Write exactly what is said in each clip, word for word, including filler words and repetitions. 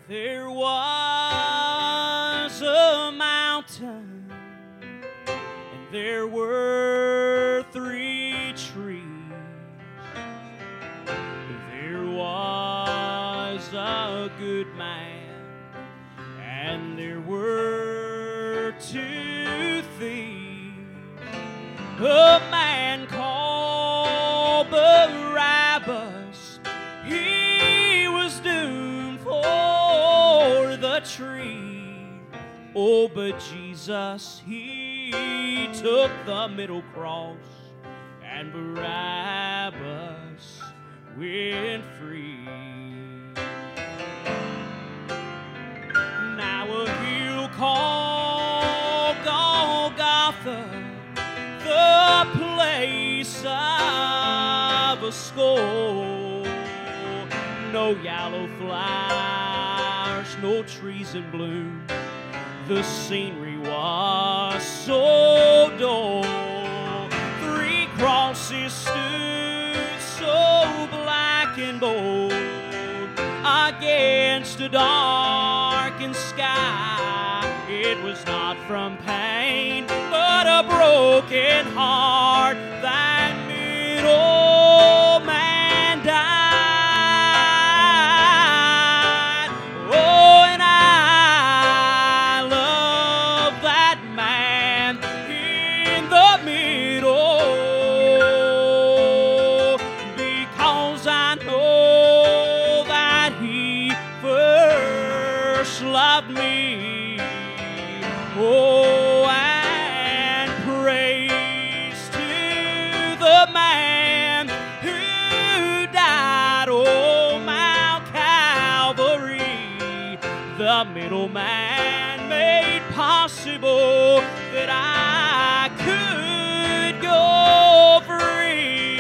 There was a mountain, and there were three trees. There was a good man, and there were two thieves. A man called Barabbas, he was doomed for the tree. Oh, but Jesus, he took the middle cross, and Barabbas went free. Now a hill called Golgotha, the place of a skull. No yellow flowers, no trees in bloom. The scenery was so dull. Three crosses stood so black and bold against a darkened sky. It was not from pain, but a broken heart that middle man died. Oh, and I love that man in the middle, because I know that he first loved me. Oh, and praise to the man who died on Mount Calvary. The middleman made possible that I could go free.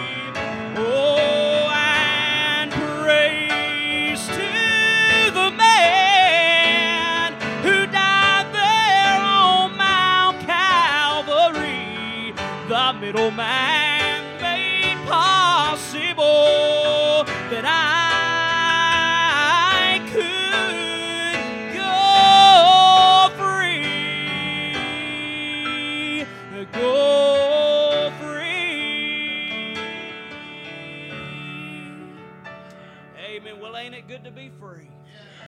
Oh, and praise to the man who died there on Mount Calvary. The middleman made possible that I could go free, go free. Amen. Well, ain't it good to be free?